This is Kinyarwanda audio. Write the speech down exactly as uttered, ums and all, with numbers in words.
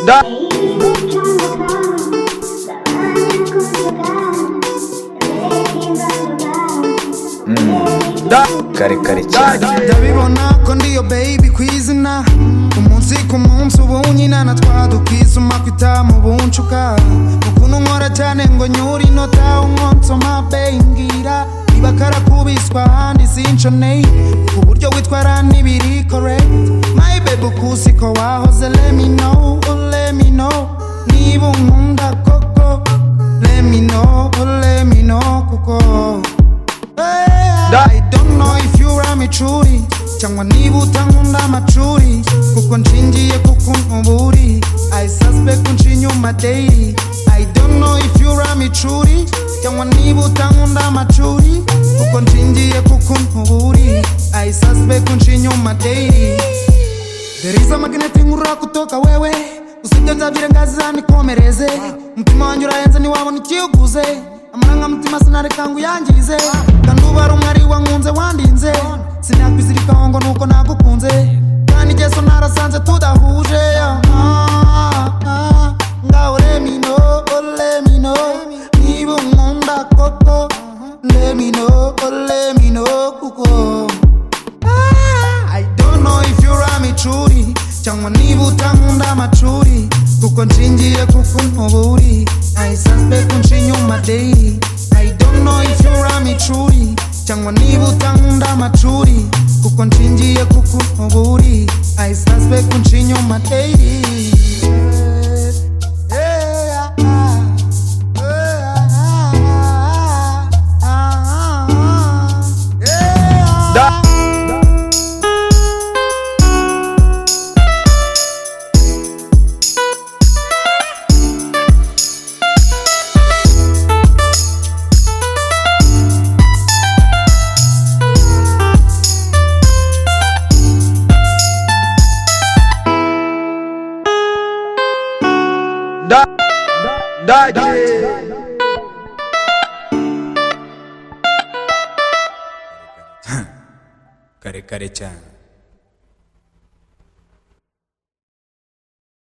Da Da kare kare cyane ndabibona ko ndiyo baby kwizina umunsi ku munsi ubu nyina natwadukisuma kwita mu buncuka ukuntu nkora cyane ngo nyuri nota unkonsoma bengira iba karakubiswa handi sinshoneye ku buryo witwara n'ibiri correct my baby kusiko wahoze let me know let me know niba unkunda koko let me know let me know kuko I don't know if you are me truly cyangwa niba utankunda amacuri kuko nshingiye kuko nkuburi I suspect unshinyuma daily I don't know if you are me truly cyangwa niba utankunda amacuri kuko nshingiye kuko nkuburi I suspect unshinyuma daily There is a magnet nkura kutoka wewe usibye nzabyire ngaza nikomereze umutima wanjye urayenze niwabona ikiyuguze amaranga mutima sinareka ngo yangize kandi ubara umwari wankunze wandinze sinakwizirikaho ngo nuko nagukunze kandi igeso narasanze tudahuje ngaho let me know let me know niba unkunda koko let me know let me know kuko I don't know if you are me truly cyangwa niba utankunda amacuri kuko nshingiye kuko nkuburi I suspect unshinyuma daily I don't know if you are me truly cyangwa niba utankunda amacuri kuko nshingiye kuko nkuburi I suspect unshinyuma daily Da Da Da kare kare cyane